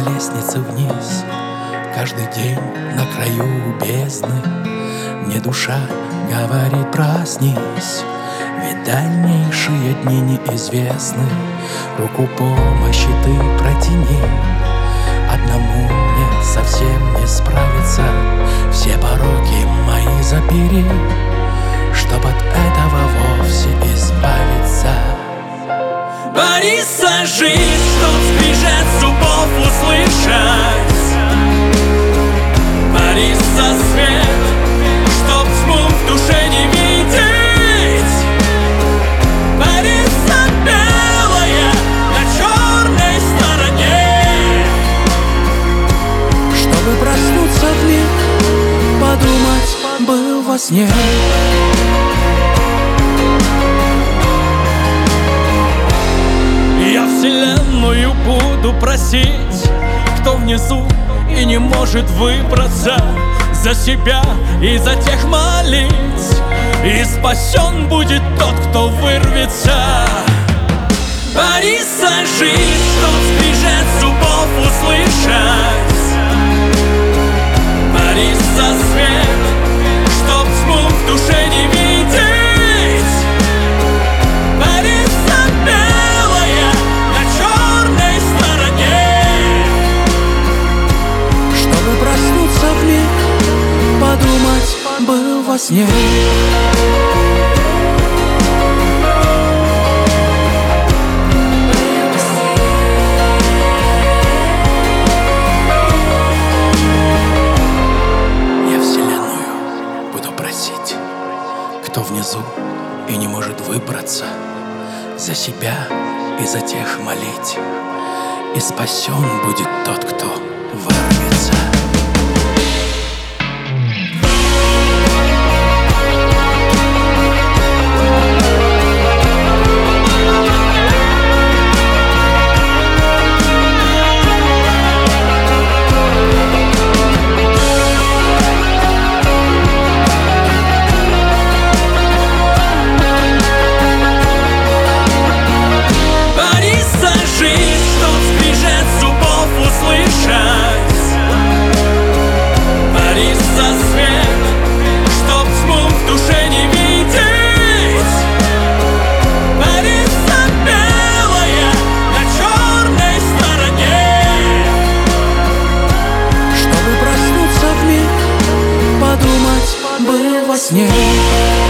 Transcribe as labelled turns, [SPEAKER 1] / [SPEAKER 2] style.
[SPEAKER 1] лестнице вниз, каждый день на краю бездны. Мне душа говорит: проснись, ведь дальнейшие дни неизвестны. Руку помощи ты протяни, одному мне совсем не справиться. Все пороки мои забери, чтоб от этого вовсе избавиться. Борись за жизнь, чтоб скрежет зубов услышать. Борись за свет, чтоб тьму в душе не видеть. Борись за белое на черной стороне, чтобы проснуться вмиг, подумать был во сне. Я вселенную буду просить, кто внизу и не может выбраться, за себя и за тех молить, и спасен будет тот, кто вырвется. Борись за жизнь, чтоб скрежет зубов услышать. Борись за свет, чтоб тьму в душе не видеть. Борись за белое на черной стороне, чтобы проснуться вмиг, подумать был во сне. Я вселенную буду просить, кто внизу и не может выбраться, за себя и за тех молить, и спасен будет тот, кто вырвется. Был во сне.